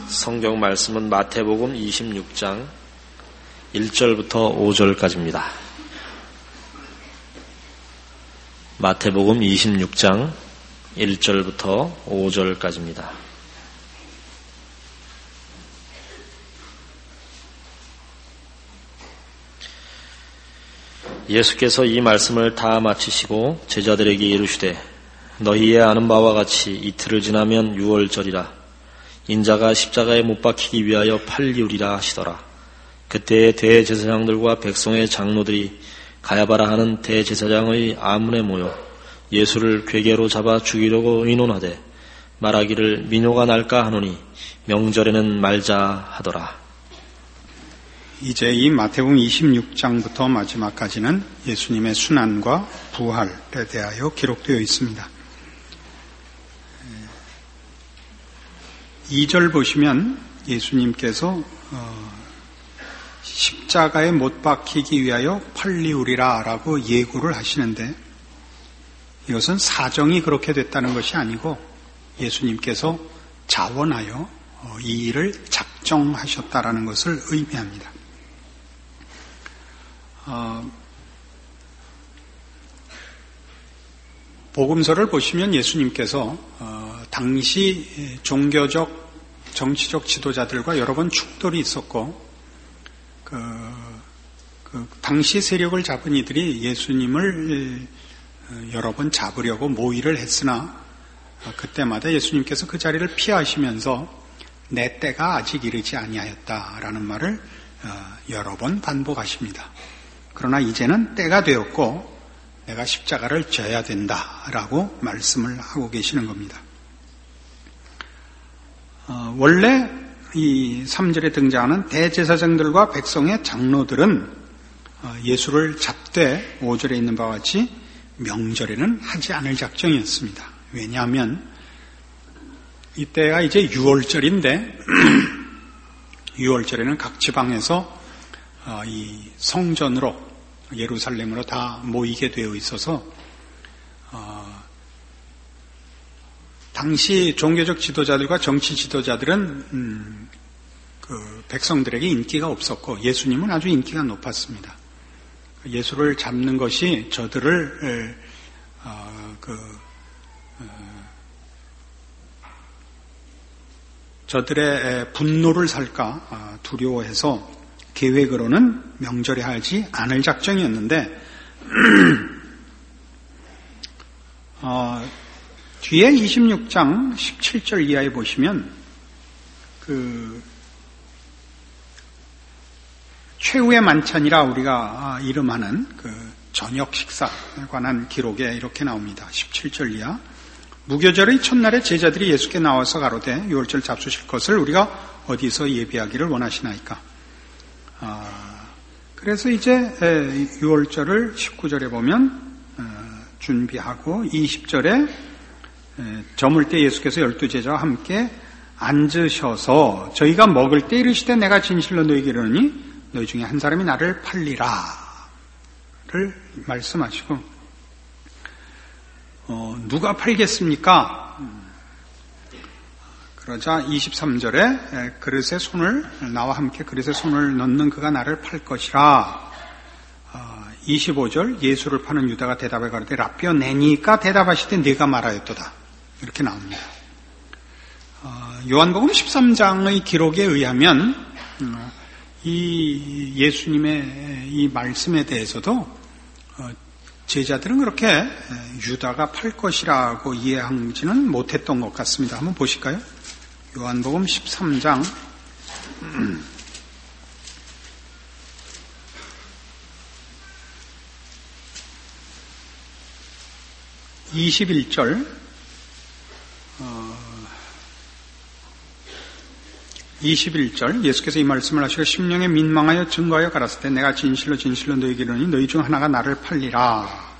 성경 말씀은 마태복음 26장 1절부터 5절까지입니다. 마태복음 26장 1절부터 5절까지입니다. 예수께서 이 말씀을 다 마치시고 제자들에게 이르시되 너희의 아는 바와 같이 이틀을 지나면 유월절이라 인자가 십자가에 못 박히기 위하여 팔리우리라 하시더라. 그때에 대제사장들과 백성의 장로들이 가야바라 하는 대제사장의 아문에 모여 예수를 궤계로 잡아 죽이려고 의논하되 말하기를 민요가 날까 하노니 명절에는 말자 하더라. 이제 이 마태복음 26장부터 마지막까지는 예수님의 순환과 부활에 대하여 기록되어 있습니다. 2절 보시면 예수님께서 십자가에 못 박히기 위하여 팔리우리라 라고 예고를 하시는데 이것은 사정이 그렇게 됐다는 것이 아니고 예수님께서 자원하여 이 일을 작정하셨다라는 것을 의미합니다. 복음서를 보시면 예수님께서 당시 종교적, 정치적 지도자들과 여러 번 충돌이 있었고 당시 세력을 잡은 이들이 예수님을 여러 번 잡으려고 모의를 했으나 그때마다 예수님께서 그 자리를 피하시면서 내 때가 아직 이르지 아니하였다라는 말을 여러 번 반복하십니다. 그러나 이제는 때가 되었고 내가 십자가를 져야 된다라고 말씀을 하고 계시는 겁니다. 원래 이 3절에 등장하는 대제사장들과 백성의 장로들은 예수를 잡되 5절에 있는 바와 같이 명절에는 하지 않을 작정이었습니다. 왜냐하면 이때가 이제 6월절인데 6월절에는 각 지방에서 이 성전으로 예루살렘으로 다 모이게 되어 있어서 당시 종교적 지도자들과 정치 지도자들은 그 백성들에게 인기가 없었고 예수님은 아주 인기가 높았습니다. 예수를 잡는 것이 저들을 저들의 분노를 살까 두려워해서 계획으로는 명절에 하지 않을 작정이었는데 뒤에 26장 17절 이하에 보시면 최후의 만찬이라 우리가 이름하는 저녁 식사에 관한 기록에 이렇게 나옵니다. 17절 이하 무교절의 첫날에 제자들이 예수께 나와서 가로되 유월절 잡수실 것을 우리가 어디서 예비하기를 원하시나이까. 그래서 이제 유월절을 19절에 보면 준비하고 20절에 저물 때 예수께서 12제자와 함께 앉으셔서 저희가 먹을 때 이르시되 내가 진실로 너희에게 이르노니 너희 중에 한 사람이 나를 팔리라를 말씀하시고 누가 팔겠습니까? 그러자 23절에 그릇에 손을 나와 함께 그릇에 손을 넣는 그가 나를 팔 것이라. 25절 예수를 파는 유다가 대답해 가로되 라삐어 내니까 대답하시되 네가 말하였도다. 이렇게 나옵니다. 요한복음 13장의 기록에 의하면 이 예수님의 이 말씀에 대해서도 제자들은 그렇게 유다가 팔 것이라고 이해하지는 못했던 것 같습니다. 한번 보실까요? 요한복음 13장 21절 21절 예수께서 이 말씀을 하시고 심령에 민망하여 증거하여 가라사대 내가 진실로 진실로 너희에게 이르노니 너희 중 하나가 나를 팔리라.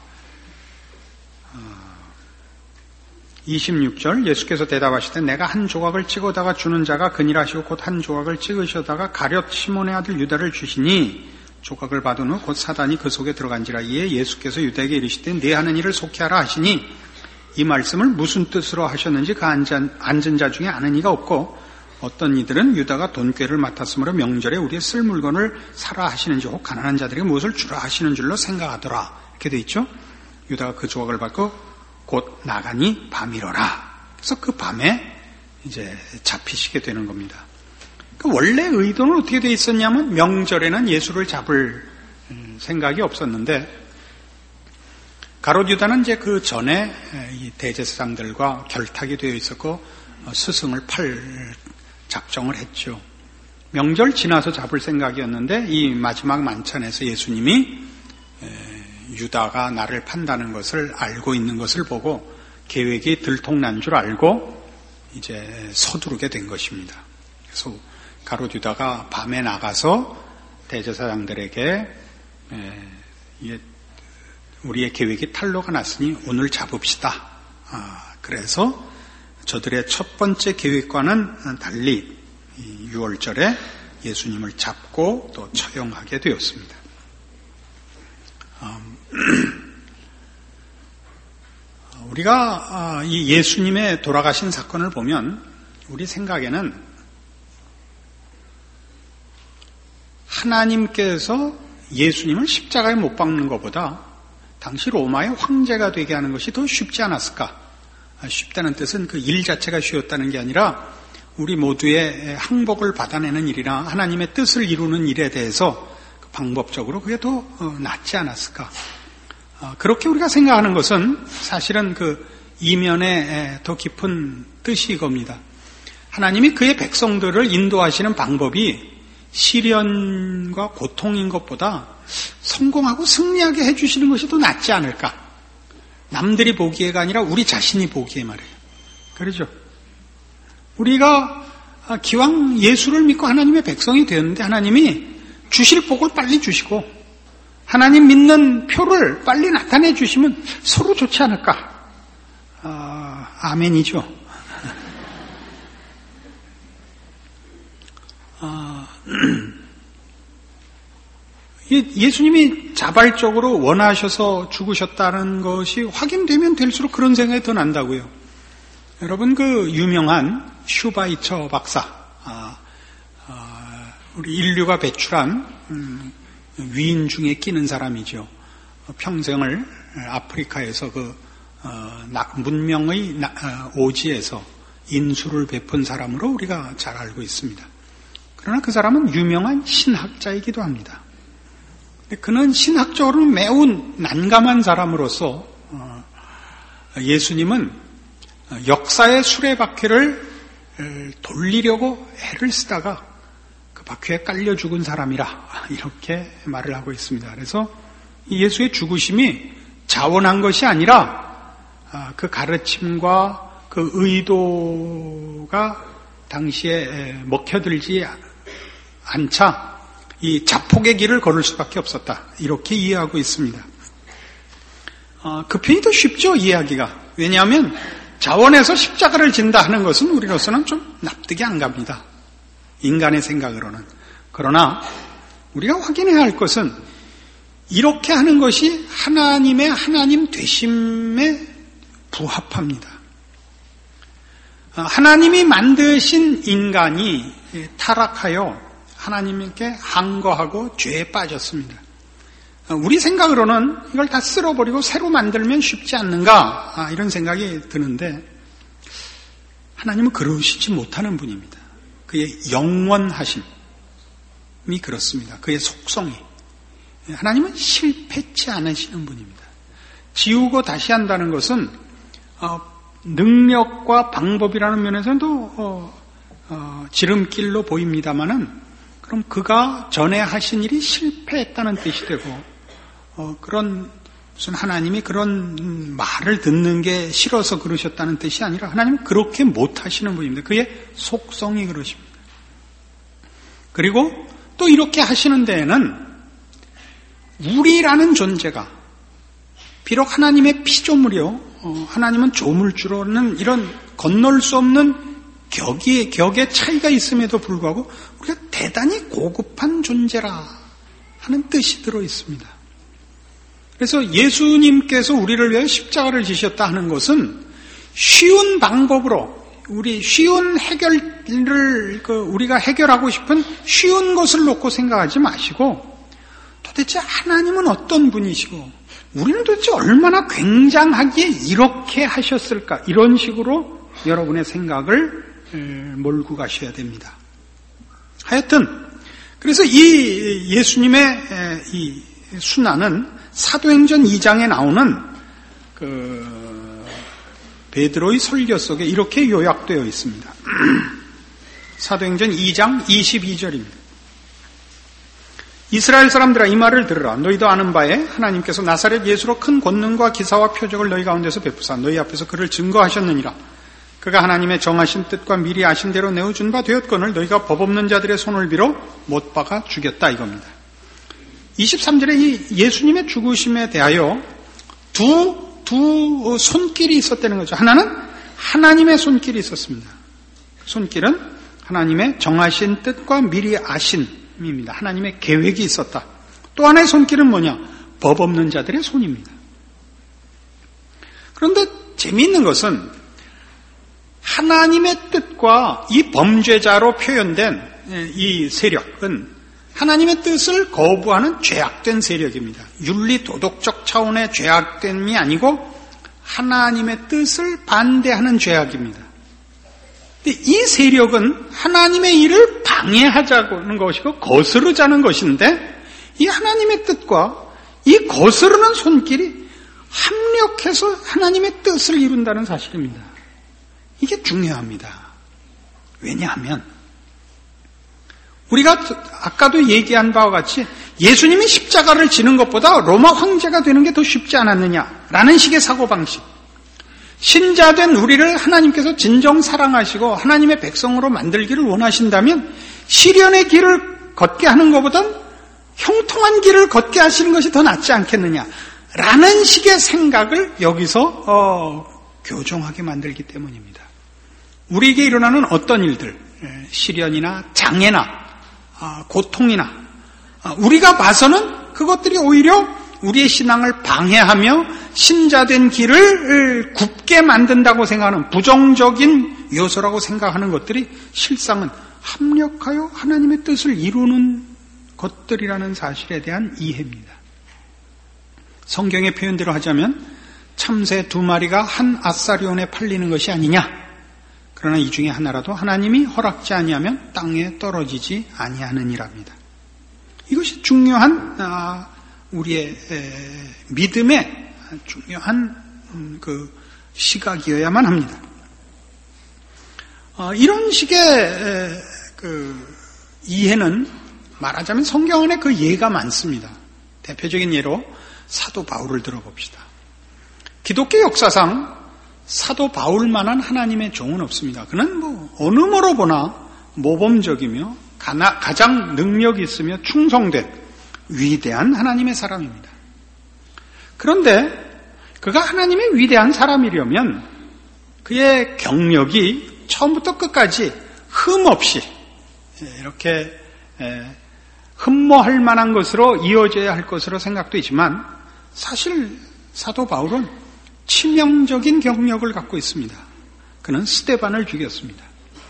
26절 예수께서 대답하시되 내가 한 조각을 찍어다가 주는 자가 그니라 하시고 곧 한 조각을 찍으셔다가 가룟 시몬의 아들 유다를 주시니 조각을 받은 후 곧 사단이 그 속에 들어간지라. 이에 예수께서 유다에게 이르시되 네 하는 일을 속히 하라 하시니 이 말씀을 무슨 뜻으로 하셨는지 그 앉은 자 중에 아는 이가 없고 어떤 이들은 유다가 돈꾀를 맡았으므로 명절에 우리의 쓸 물건을 사라 하시는지 혹 가난한 자들에게 무엇을 주라 하시는 줄로 생각하더라. 이렇게 돼 있죠. 유다가 그 조각을 받고 곧 나가니 밤이러라. 그래서 그 밤에 이제 잡히시게 되는 겁니다. 원래 의도는 어떻게 돼 있었냐면 명절에는 예수를 잡을 생각이 없었는데 가롯 유다는 이제 그 전에 이 대제사장들과 결탁이 되어 있었고 스승을 팔 작정을 했죠. 명절 지나서 잡을 생각이었는데 이 마지막 만찬에서 예수님이 유다가 나를 판다는 것을 알고 있는 것을 보고 계획이 들통난 줄 알고 이제 서두르게 된 것입니다. 그래서 가롯 유다가 밤에 나가서 대제사장들에게 우리의 계획이 탄로가 났으니 오늘 잡읍시다. 그래서 저들의 첫 번째 계획과는 달리 6월절에 예수님을 잡고 또 처형하게 되었습니다. 우리가 이 예수님의 돌아가신 사건을 보면 우리 생각에는 하나님께서 예수님을 십자가에 못 박는 것보다 당시 로마의 황제가 되게 하는 것이 더 쉽지 않았을까? 쉽다는 뜻은 그 일 자체가 쉬웠다는 게 아니라 우리 모두의 항복을 받아내는 일이나 하나님의 뜻을 이루는 일에 대해서 방법적으로 그게 더 낫지 않았을까? 그렇게 우리가 생각하는 것은 사실은 그 이면에 더 깊은 뜻이 이겁니다. 하나님이 그의 백성들을 인도하시는 방법이 시련과 고통인 것보다 성공하고 승리하게 해주시는 것이 더 낫지 않을까? 남들이 보기에가 아니라 우리 자신이 보기에 말이에요. 그렇죠? 우리가 기왕 예수를 믿고 하나님의 백성이 되었는데 하나님이 주실 복을 빨리 주시고 하나님 믿는 표를 빨리 나타내 주시면 서로 좋지 않을까? 아멘이죠. 예수님이 자발적으로 원하셔서 죽으셨다는 것이 확인되면 될수록 그런 생각이 더 난다고요. 여러분 그 유명한 슈바이처 박사, 우리 인류가 배출한 위인 중에 끼는 사람이죠. 평생을 아프리카에서 그 문명의 오지에서 인수를 베푼 사람으로 우리가 잘 알고 있습니다. 그러나 그 사람은 유명한 신학자이기도 합니다. 그는 신학적으로는 매우 난감한 사람으로서 예수님은 역사의 수레바퀴를 돌리려고 애를 쓰다가 그 바퀴에 깔려 죽은 사람이라 이렇게 말을 하고 있습니다. 그래서 예수의 죽으심이 자원한 것이 아니라 그 가르침과 그 의도가 당시에 먹혀들지 않자 이 자폭의 길을 걸을 수밖에 없었다. 이렇게 이해하고 있습니다. 그 편이 더 쉽죠, 이해하기가. 왜냐하면 자원에서 십자가를 진다 하는 것은 우리로서는 좀 납득이 안 갑니다. 인간의 생각으로는. 그러나 우리가 확인해야 할 것은 이렇게 하는 것이 하나님의 하나님 되심에 부합합니다. 하나님이 만드신 인간이 타락하여 하나님께 항거하고 죄에 빠졌습니다. 우리 생각으로는 이걸 다 쓸어버리고 새로 만들면 쉽지 않는가 이런 생각이 드는데 하나님은 그러시지 못하는 분입니다. 그의 영원하심이 그렇습니다. 그의 속성이. 하나님은 실패치 않으시는 분입니다. 지우고 다시 한다는 것은 능력과 방법이라는 면에서는 또 지름길로 보입니다마는 그럼 그가 전에 하신 일이 실패했다는 뜻이 되고 그런 무슨 하나님이 그런 말을 듣는 게 싫어서 그러셨다는 뜻이 아니라 하나님은 그렇게 못하시는 분입니다. 그의 속성이 그러십니다. 그리고 또 이렇게 하시는 데에는 우리라는 존재가 비록 하나님의 피조물이요 하나님은 조물주로는 이런 건널 수 없는 격의 차이가 있음에도 불구하고 우리가 대단히 고급한 존재라 하는 뜻이 들어 있습니다. 그래서 예수님께서 우리를 위해 십자가를 지셨다 하는 것은 쉬운 방법으로 우리 쉬운 해결을 우리가 해결하고 싶은 쉬운 것을 놓고 생각하지 마시고 도대체 하나님은 어떤 분이시고 우리는 도대체 얼마나 굉장하기에 이렇게 하셨을까? 이런 식으로 여러분의 생각을 몰고 가셔야 됩니다. 하여튼 그래서 이 예수님의 이 순환은 사도행전 2장에 나오는 베드로의 설교 속에 이렇게 요약되어 있습니다. 사도행전 2장 22절입니다. 이스라엘 사람들아 이 말을 들으라. 너희도 아는 바에 하나님께서 나사렛 예수로 큰 권능과 기사와 표적을 너희 가운데서 베푸사 너희 앞에서 그를 증거하셨느니라. 그가 하나님의 정하신 뜻과 미리 아신 대로 내어준 바 되었거늘 너희가 법 없는 자들의 손을 빌어 못 박아 죽였다 이겁니다. 23절에 이 예수님의 죽으심에 대하여 두 손길이 있었다는 거죠. 하나는 하나님의 손길이 있었습니다. 손길은 하나님의 정하신 뜻과 미리 아심입니다. 하나님의 계획이 있었다. 또 하나의 손길은 뭐냐? 법 없는 자들의 손입니다. 그런데 재미있는 것은 하나님의 뜻과 이 범죄자로 표현된 이 세력은 하나님의 뜻을 거부하는 죄악된 세력입니다. 윤리 도덕적 차원의 죄악됨이 아니고 하나님의 뜻을 반대하는 죄악입니다. 근데 이 세력은 하나님의 일을 방해하자는 것이고 거스르자는 것인데 이 하나님의 뜻과 이 거스르는 손길이 합력해서 하나님의 뜻을 이룬다는 사실입니다. 이게 중요합니다. 왜냐하면 우리가 아까도 얘기한 바와 같이 예수님이 십자가를 지는 것보다 로마 황제가 되는 게 더 쉽지 않았느냐라는 식의 사고방식. 신자된 우리를 하나님께서 진정 사랑하시고 하나님의 백성으로 만들기를 원하신다면 시련의 길을 걷게 하는 것보단 형통한 길을 걷게 하시는 것이 더 낫지 않겠느냐라는 식의 생각을 여기서 교정하게 만들기 때문입니다. 우리에게 일어나는 어떤 일들, 시련이나 장애나 고통이나 우리가 봐서는 그것들이 오히려 우리의 신앙을 방해하며 신자된 길을 굽게 만든다고 생각하는 부정적인 요소라고 생각하는 것들이 실상은 합력하여 하나님의 뜻을 이루는 것들이라는 사실에 대한 이해입니다. 성경의 표현대로 하자면 참새 2마리가 한 아사리온에 팔리는 것이 아니냐. 그러나 이 중에 하나라도 하나님이 허락지 아니하면 땅에 떨어지지 아니하느니랍니다. 이것이 중요한 우리의 믿음의 중요한 그 시각이어야만 합니다. 이런 식의 그 이해는 말하자면 성경 안에 그 예가 많습니다. 대표적인 예로 사도 바울을 들어봅시다. 기독교 역사상 사도 바울만한 하나님의 종은 없습니다. 그는 어느 모로 보나 모범적이며 가장 능력이 있으며 충성된 위대한 하나님의 사람입니다. 그런데 그가 하나님의 위대한 사람이려면 그의 경력이 처음부터 끝까지 흠없이 이렇게 흠모할 만한 것으로 이어져야 할 것으로 생각되지만 사실 사도 바울은 치명적인 경력을 갖고 있습니다. 그는 스데반을 죽였습니다.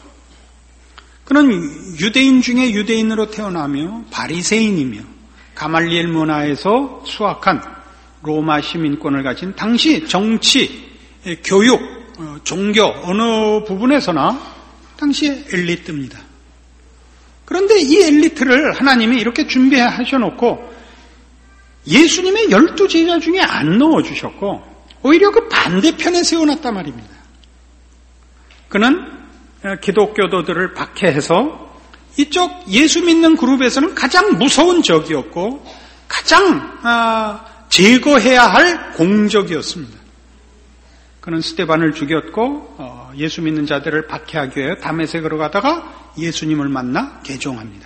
그는 유대인 중에 유대인으로 태어나며 바리새인이며 가말리엘 문화에서 수학한 로마 시민권을 가진 당시 정치, 교육, 종교 어느 부분에서나 당시의 엘리트입니다. 그런데 이 엘리트를 하나님이 이렇게 준비하셔놓고 예수님의 12제자 중에 안 넣어주셨고 오히려 그 반대편에 세워놨단 말입니다. 그는 기독교도들을 박해해서 이쪽 예수 믿는 그룹에서는 가장 무서운 적이었고 가장 제거해야 할 공적이었습니다. 그는 스데반을 죽였고 예수 믿는 자들을 박해하기 위해 다메섹으로 가다가 예수님을 만나 개종합니다.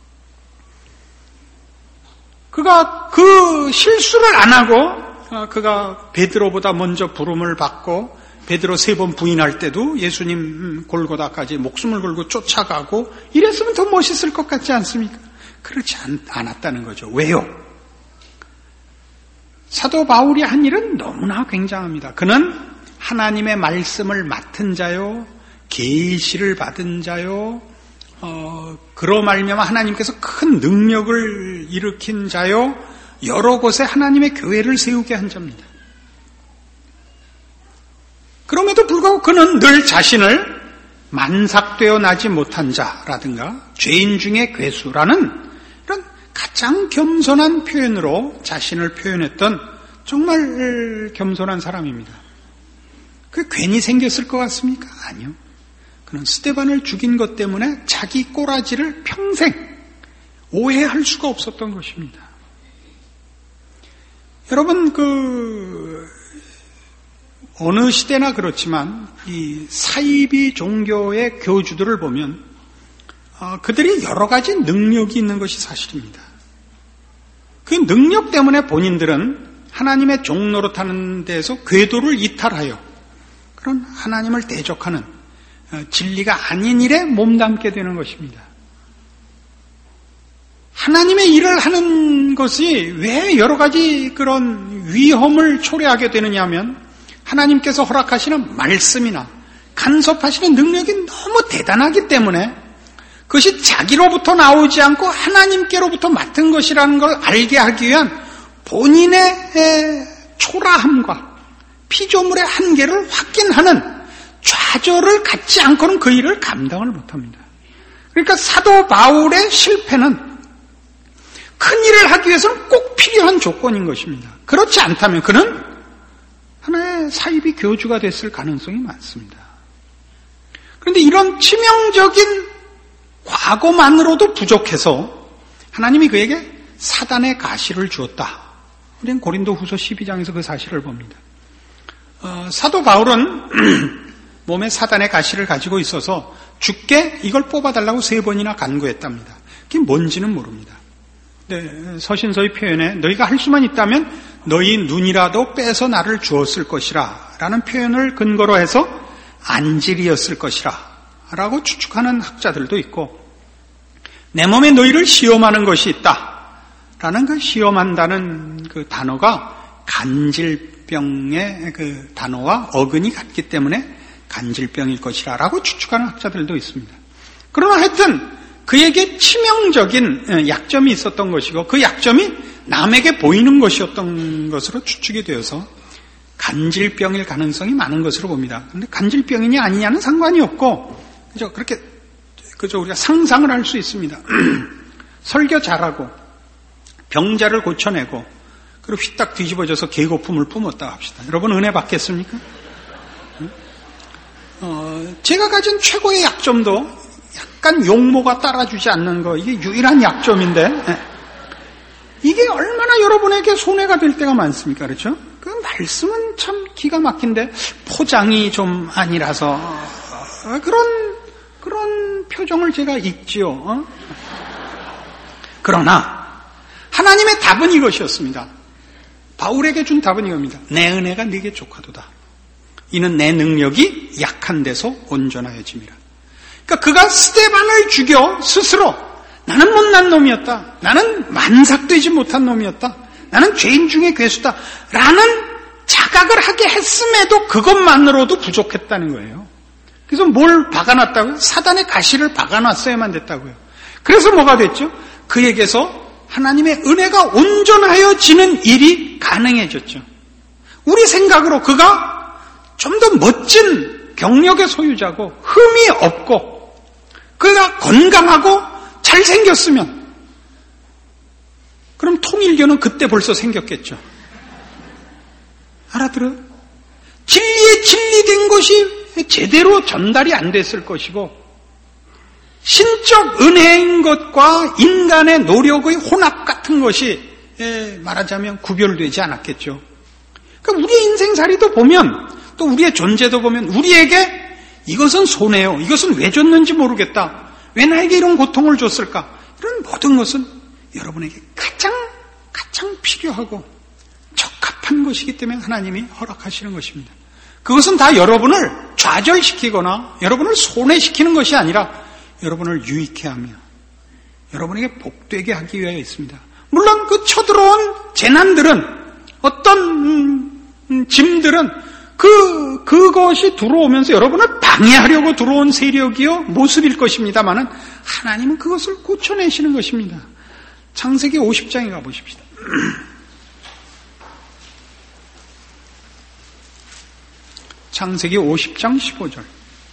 그가 그 실수를 안 하고 그가 베드로보다 먼저 부름을 받고 베드로 3번 부인할 때도 예수님 골고다까지 목숨을 걸고 쫓아가고 이랬으면 더 멋있을 것 같지 않습니까? 그렇지 않았다는 거죠. 왜요? 사도 바울이 한 일은 너무나 굉장합니다. 그는 하나님의 말씀을 맡은 자요 계시를 받은 자요, 그로 말미암아 하나님께서 큰 능력을 일으킨 자요, 여러 곳에 하나님의 교회를 세우게 한 자입니다. 그럼에도 불구하고 그는 늘 자신을 만삭되어 나지 못한 자라든가 죄인 중에 괴수라는 이런 가장 겸손한 표현으로 자신을 표현했던 정말 겸손한 사람입니다. 그게 괜히 생겼을 것 같습니까? 아니요. 그는 스데반을 죽인 것 때문에 자기 꼬라지를 평생 오해할 수가 없었던 것입니다. 여러분, 어느 시대나 그렇지만 이 사이비 종교의 교주들을 보면 그들이 여러 가지 능력이 있는 것이 사실입니다. 그 능력 때문에 본인들은 하나님의 종 노릇하는 데에서 궤도를 이탈하여 그런 하나님을 대적하는 진리가 아닌 일에 몸담게 되는 것입니다. 하나님의 일을 하는 것이 왜 여러 가지 그런 위험을 초래하게 되느냐 하면 하나님께서 허락하시는 말씀이나 간섭하시는 능력이 너무 대단하기 때문에 그것이 자기로부터 나오지 않고 하나님께로부터 맡은 것이라는 걸 알게 하기 위한 본인의 초라함과 피조물의 한계를 확인하는 좌절을 갖지 않고는 그 일을 감당을 못합니다. 그러니까 사도 바울의 실패는 큰 일을 하기 위해서는 꼭 필요한 조건인 것입니다. 그렇지 않다면 그는 하나의 사이비 교주가 됐을 가능성이 많습니다. 그런데 이런 치명적인 과거만으로도 부족해서 하나님이 그에게 사단의 가시를 주었다. 우리는 고린도후서 12장에서 그 사실을 봅니다. 사도 바울은 몸에 사단의 가시를 가지고 있어서 주께 이걸 뽑아달라고 3번이나 간구했답니다. 그게 뭔지는 모릅니다. 서신서의 표현에 너희가 할 수만 있다면 너희 눈이라도 빼서 나를 주었을 것이라 라는 표현을 근거로 해서 안질이었을 것이라 라고 추측하는 학자들도 있고, 내 몸에 너희를 시험하는 것이 있다 라는 그 시험한다는 그 단어가 간질병의 그 단어와 어근이 같기 때문에 간질병일 것이라 라고 추측하는 학자들도 있습니다. 그러나 하여튼 그에게 치명적인 약점이 있었던 것이고 그 약점이 남에게 보이는 것이었던 것으로 추측이 되어서 간질병일 가능성이 많은 것으로 봅니다. 그런데 간질병이냐 아니냐는 상관이 없고 그저 우리가 상상을 할 수 있습니다. 설교 잘하고 병자를 고쳐내고 그리고 휘딱 뒤집어져서 개거품을 뿜었다 합시다. 여러분 은혜 받겠습니까? 제가 가진 최고의 약점도 약간 용모가 따라주지 않는 거, 이게 유일한 약점인데 이게 얼마나 여러분에게 손해가 될 때가 많습니까? 그렇죠? 그 말씀은 참 기가 막힌데 포장이 좀 아니라서 그런 표정을 제가 읽지요. 그러나 하나님의 답은 이것이었습니다. 바울에게 준 답은 이겁니다. 내 은혜가 네게 족하도다. 이는 내 능력이 약한 데서 온전하여짐이라. 그러니까 그가 스데반을 죽여 스스로 나는 못난 놈이었다. 나는 만삭되지 못한 놈이었다. 나는 죄인 중에 괴수다. 라는 자각을 하게 했음에도 그것만으로도 부족했다는 거예요. 그래서 뭘 박아놨다고요? 사단의 가시를 박아놨어야만 됐다고요. 그래서 뭐가 됐죠? 그에게서 하나님의 은혜가 온전하여지는 일이 가능해졌죠. 우리 생각으로 그가 좀 더 멋진 경력의 소유자고 흠이 없고 그가 건강하고 잘생겼으면 그럼 통일교는 그때 벌써 생겼겠죠. 알아들어요? 진리에 진리된 것이 제대로 전달이 안 됐을 것이고 신적 은혜인 것과 인간의 노력의 혼합 같은 것이 말하자면 구별되지 않았겠죠. 그러니까 우리의 인생살이도 보면 또 우리의 존재도 보면 우리에게 이것은 손해요. 이것은 왜 줬는지 모르겠다. 왜 나에게 이런 고통을 줬을까? 이런 모든 것은 여러분에게 가장 필요하고 적합한 것이기 때문에 하나님이 허락하시는 것입니다. 그것은 다 여러분을 좌절시키거나 여러분을 손해시키는 것이 아니라 여러분을 유익해 하며 여러분에게 복되게 하기 위하여 있습니다. 물론 그 쳐들어온 재난들은 어떤 짐들은 그것이 들어오면서 여러분을 방해하려고 들어온 세력이요 모습일 것입니다만은 하나님은 그것을 고쳐내시는 것입니다. 창세기 50장에 가보십시다. 창세기 50장 15절.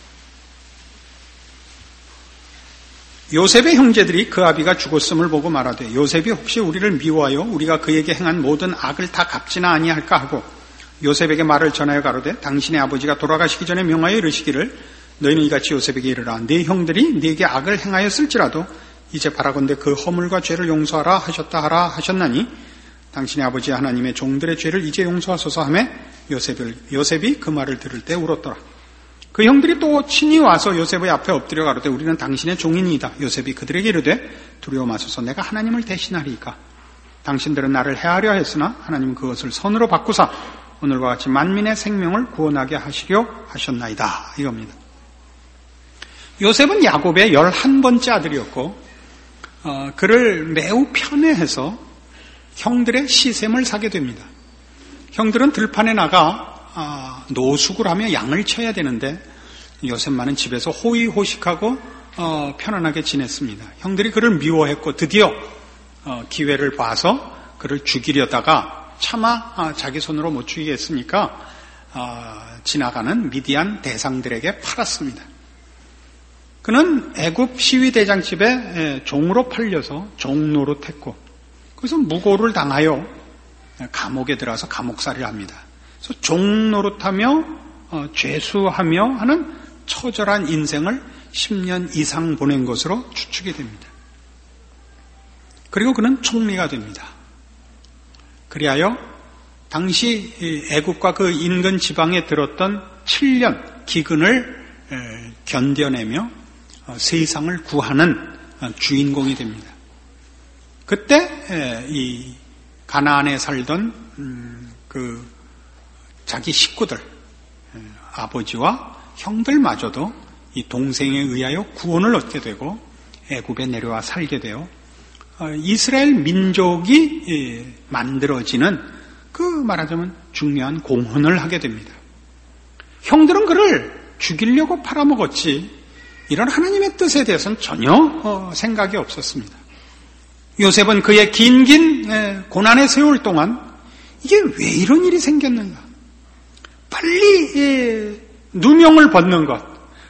요셉의 형제들이 그 아비가 죽었음을 보고 말하되 요셉이 혹시 우리를 미워하여 우리가 그에게 행한 모든 악을 다 갚지나 아니할까 하고 요셉에게 말을 전하여 가로되 당신의 아버지가 돌아가시기 전에 명하여 이르시기를 너희는 이같이 요셉에게 이르라 네 형들이 네게 악을 행하였을지라도 이제 바라건대 그 허물과 죄를 용서하라 하셨다 하라 하셨나니 당신의 아버지 하나님의 종들의 죄를 이제 용서하소서 하며 요셉이 그 말을 들을 때 울었더라. 그 형들이 또 친히 와서 요셉의 앞에 엎드려 가로되 우리는 당신의 종인이다. 요셉이 그들에게 이르되 두려워 마소서 내가 하나님을 대신하리이까. 당신들은 나를 해하려 했으나 하나님은 그것을 선으로 바꾸사 오늘과 같이 만민의 생명을 구원하게 하시려 하셨나이다. 이겁니다. 요셉은 야곱의 11번째 아들이었고 그를 매우 편애해서 형들의 시샘을 사게 됩니다. 형들은 들판에 나가 노숙을 하며 양을 쳐야 되는데 요셉만은 집에서 호의호식하고 편안하게 지냈습니다. 형들이 그를 미워했고 드디어 기회를 봐서 그를 죽이려다가 차마 자기 손으로 못 죽이겠으니까 지나가는 미디안 대상들에게 팔았습니다. 그는 애굽 시위대장집에 종으로 팔려서 종노릇했고 그래서 무고를 당하여 감옥에 들어가서 감옥살이를 합니다. 그래서 종노릇하며 죄수하며 하는 처절한 인생을 10년 이상 보낸 것으로 추측이 됩니다. 그리고 그는 총리가 됩니다. 그리하여 당시 애굽과 그 인근 지방에 들었던 7년 기근을 견뎌내며 세상을 구하는 주인공이 됩니다. 그때 이 가나안에 살던 그 자기 식구들, 아버지와 형들마저도 이 동생에 의하여 구원을 얻게 되고 애굽에 내려와 살게 되어 이스라엘 민족이 만들어지는 그 말하자면 중요한 공헌을 하게 됩니다. 형들은 그를 죽이려고 팔아먹었지 이런 하나님의 뜻에 대해서는 전혀 생각이 없었습니다. 요셉은 그의 긴 고난의 세월 동안 이게 왜 이런 일이 생겼는가? 빨리 누명을 벗는 것,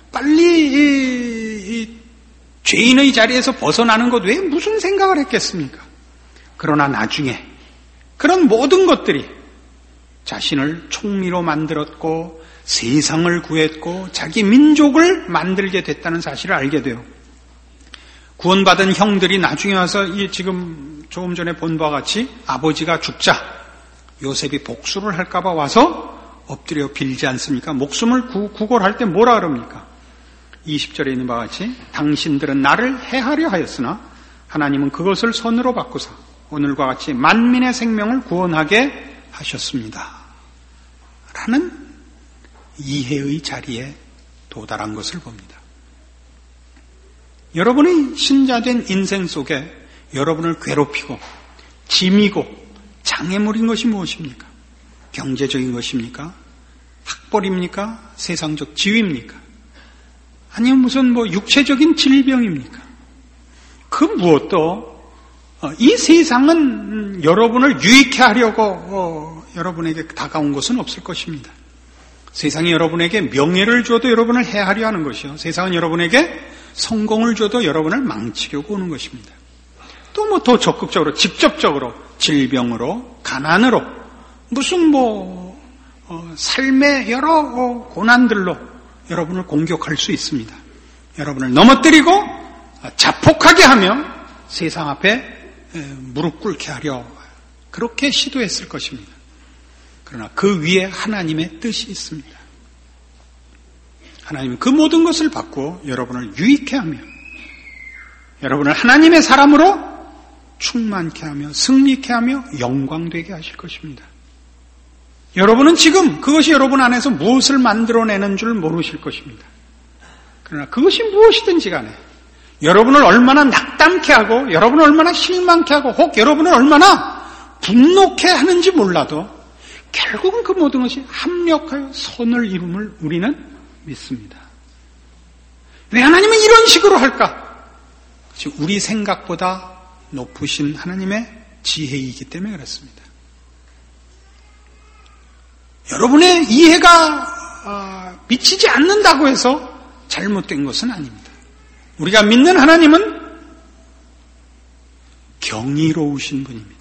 빨리 죄인의 자리에서 벗어나는 것 외에 무슨 생각을 했겠습니까? 그러나 나중에 그런 모든 것들이 자신을 총리로 만들었고 세상을 구했고 자기 민족을 만들게 됐다는 사실을 알게 돼요. 구원받은 형들이 나중에 와서 지금 조금 전에 본 바와 같이 아버지가 죽자 요셉이 복수를 할까 봐 와서 엎드려 빌지 않습니까? 목숨을 구걸할 때 뭐라 그럽니까? 20절에 있는 바와 같이 당신들은 나를 해하려 하였으나 하나님은 그것을 선으로 바꾸사 오늘과 같이 만민의 생명을 구원하게 하셨습니다. 라는 이해의 자리에 도달한 것을 봅니다. 여러분의 신자된 인생 속에 여러분을 괴롭히고 짐이고 장애물인 것이 무엇입니까? 경제적인 것입니까? 학벌입니까? 세상적 지위입니까? 아니면 무슨 육체적인 질병입니까? 그 무엇도 이 세상은 여러분을 유익해 하려고 여러분에게 다가온 것은 없을 것입니다. 세상이 여러분에게 명예를 줘도 여러분을 해하려 하는 것이요. 세상은 여러분에게 성공을 줘도 여러분을 망치려고 오는 것입니다. 또 더 적극적으로, 직접적으로 질병으로, 가난으로, 무슨 삶의 여러 고난들로 여러분을 공격할 수 있습니다. 여러분을 넘어뜨리고 자폭하게 하며 세상 앞에 무릎 꿇게 하려 그렇게 시도했을 것입니다. 그러나 그 위에 하나님의 뜻이 있습니다. 하나님은 그 모든 것을 바꾸어 여러분을 유익해 하며 여러분을 하나님의 사람으로 충만케 하며 승리케 하며 영광되게 하실 것입니다. 여러분은 지금 그것이 여러분 안에서 무엇을 만들어내는 줄 모르실 것입니다. 그러나 그것이 무엇이든지 간에 여러분을 얼마나 낙담케 하고 여러분을 얼마나 실망케 하고 혹 여러분을 얼마나 분노케 하는지 몰라도 결국은 그 모든 것이 합력하여 선을 이룸을 우리는 믿습니다. 왜 하나님은 이런 식으로 할까? 우리 생각보다 높으신 하나님의 지혜이기 때문에 그렇습니다. 여러분의 이해가 미치지 않는다고 해서 잘못된 것은 아닙니다. 우리가 믿는 하나님은 경이로우신 분입니다.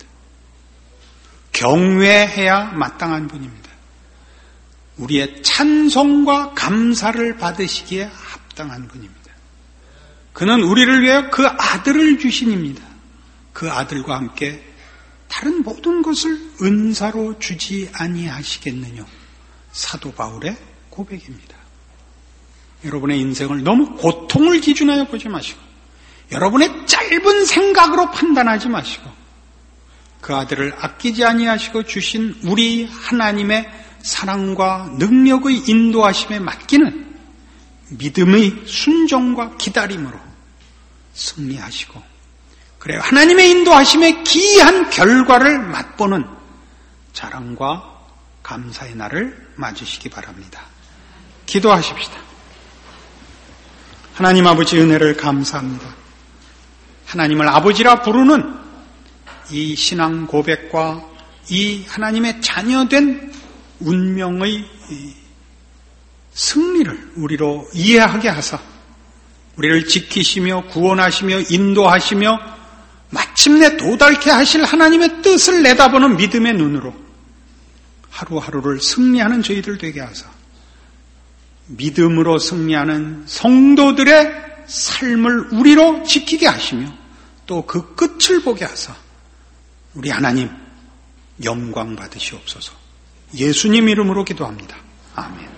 경외해야 마땅한 분입니다. 우리의 찬송과 감사를 받으시기에 합당한 분입니다. 그는 우리를 위하여 그 아들을 주신입니다. 그 아들과 함께 다른 모든 것을 은사로 주지 아니하시겠느냐. 사도 바울의 고백입니다. 여러분의 인생을 너무 고통을 기준하여 보지 마시고 여러분의 짧은 생각으로 판단하지 마시고 그 아들을 아끼지 아니하시고 주신 우리 하나님의 사랑과 능력의 인도하심에 맡기는 믿음의 순종과 기다림으로 승리하시고 그래요. 하나님의 인도하심에 기이한 결과를 맛보는 자랑과 감사의 날을 맞으시기 바랍니다. 기도하십시다. 하나님 아버지 은혜를 감사합니다. 하나님을 아버지라 부르는 이 신앙 고백과 이 하나님의 자녀된 운명의 승리를 우리로 이해하게 하사 우리를 지키시며 구원하시며 인도하시며 마침내 도달케 하실 하나님의 뜻을 내다보는 믿음의 눈으로 하루하루를 승리하는 저희들 되게 하사 믿음으로 승리하는 성도들의 삶을 우리로 지키게 하시며 또 그 끝을 보게 하사 우리 하나님 영광 받으시옵소서. 예수님 이름으로 기도합니다. 아멘.